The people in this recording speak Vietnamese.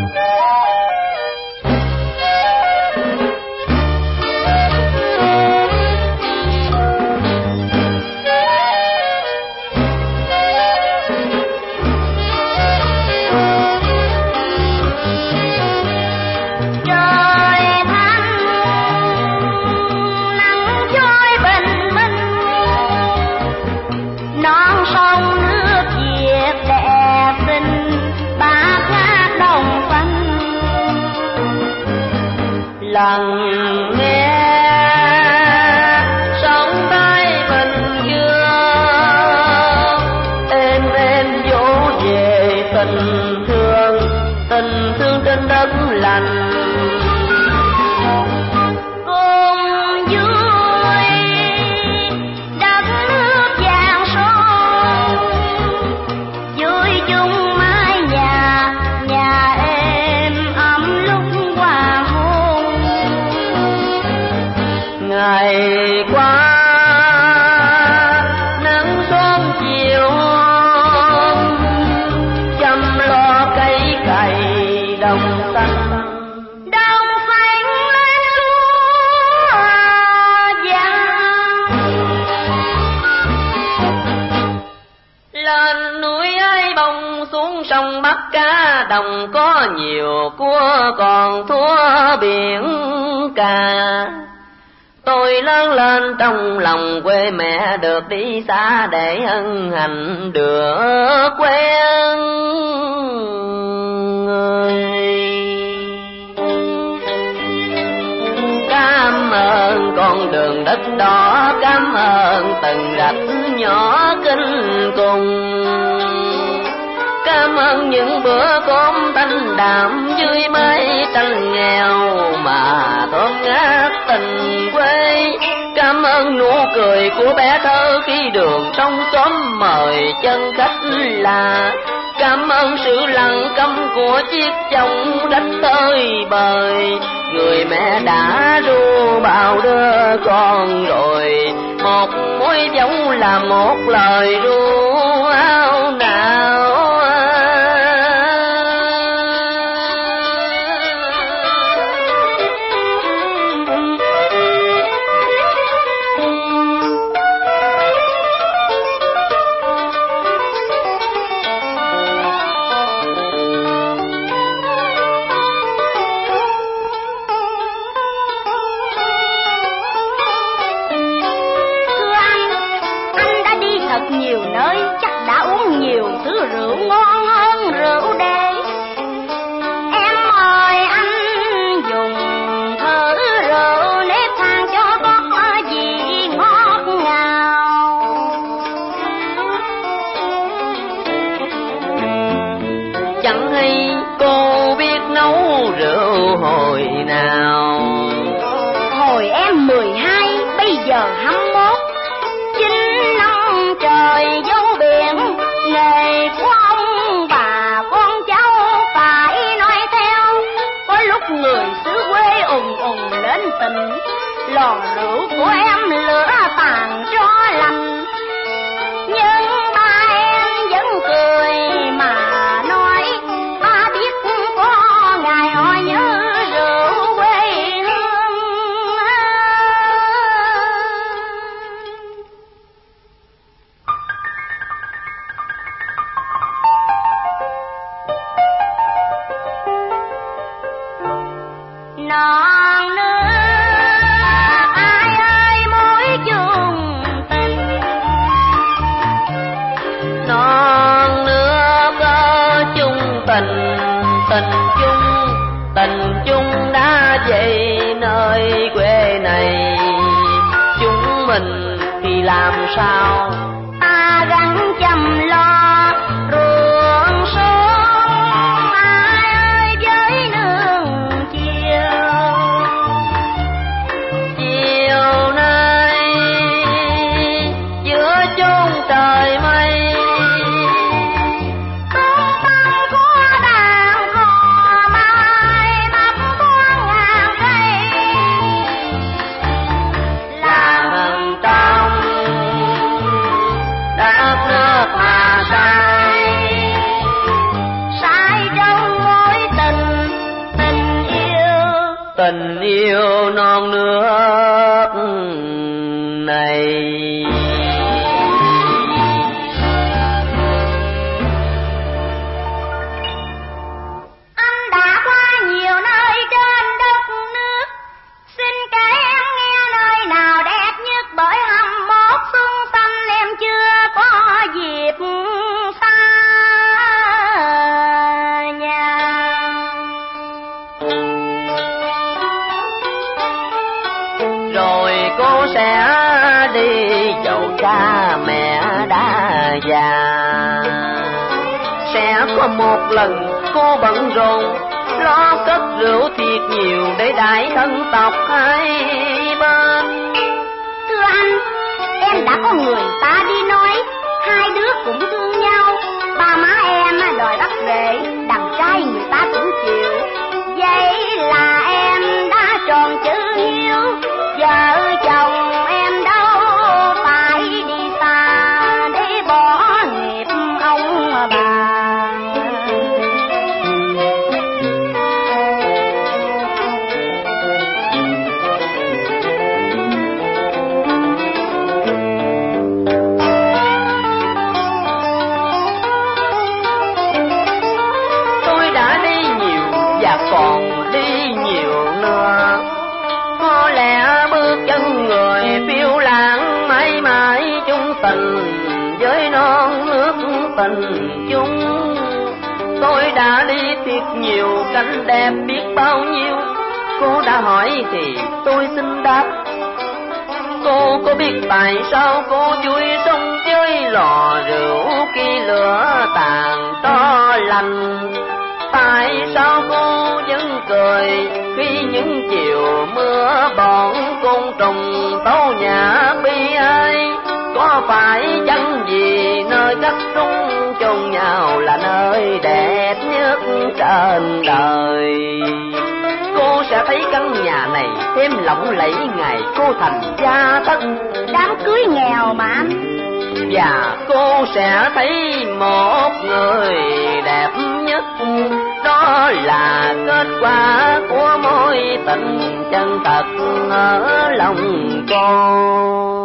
Lần nghe sóng tay bình dương êm dỗ về tình thương trên đất lành. Cùng vui đất nước vàng son, vui chung mái nhà êm ấm lúc hoàng hôn. Ngày qua nắng xuân chiều chăm lo cây cày đồng xanh lên lúa vàng. Lên núi ấy bông xuống sông bắt cá đồng, có nhiều cua còn thua biển cả. Tôi lớn lên trong lòng quê mẹ, được đi xa để ân hạnh được quen người. Cảm ơn con đường đất đỏ, cảm ơn từng rạch nhỏ kinh cùng. Cảm ơn những bữa cơm thanh đạm dưới mái tranh nghèo mà thơm ngát tình quê. Cảm ơn nụ cười của bé thơ khi đường trong xóm mời chân khách là. Cảm ơn sự lặng câm của chiếc chồng đất tơi bời. Người mẹ đã ru bao đứa con rồi, một mối giống là một lời ru áo nào. Nhiều nơi chắc đã uống nhiều thứ rượu ngon hơn rượu đê. Em ơi anh dùng thử rượu nếp than cho có gì ngọt ngào. Chẳng hay cô biết nấu rượu hồi nào. Hồi em 12 bây giờ 21, 9 năm trời dấu biển. Nghề của ông bà con cháu phải nói theo. Có lúc người xứ quê ùng lên tình, lò rượu của em lửa tàn cho lành. Nhưng ba em vẫn cười mà nói, ba biết có ngày họ nhớ rượu quê hương. Non nước ai ơi mối chung tình, Non nước có chung tình, tình chung đã về nơi quê này. Chúng mình thì làm sao ta gắng chăm lo ruộng xuống. Ai ơi với nương chiều nay giữa chốn trời mây. tung tăng của đàn cò mai bắp toan ngàn cây. Làng trong đất nước mà tình yêu non nước này. Cha mẹ đã già, sẽ có một lần cô bận rộn lo cất rượu thiệt nhiều để đãi thân tộc hai bên. Thưa anh, em đã có người ta đi nói, hai đứa cũng thương nhau. Ba má em đòi bắt rể, đàn trai người ta cũng chịu. Vậy là em đã tròn chữ hiếu, vợ chồng em đâu phải đi xa để bỏ nghiệp ông bà. Tôi đã đi nhiều và còn đi nhiều nữa, có lẽ bước chân người phiêu lãng mãi mãi chung tình với non nước tình chung. Tôi đã đi thiệt nhiều cảnh đẹp biết bao nhiêu, cô đã hỏi thì tôi xin đáp. Cô có biết tại sao cô vui sống với lò rượu khi lửa tàn tro lành? Tại sao cô vẫn cười khi những chiều mưa bọn côn trùng tấu nhã bi ai? Có phải chăng vì nơi cắt súng chôn nhau là nơi đẹp nhất trên đời? Cô sẽ thấy căn nhà này thêm lộng lẫy ngày cô thành gia thất. Đám cưới nghèo mà anh. Và cô sẽ thấy một người đẹp nhất, đó là kết quả của mối tình chân thật ở lòng cô.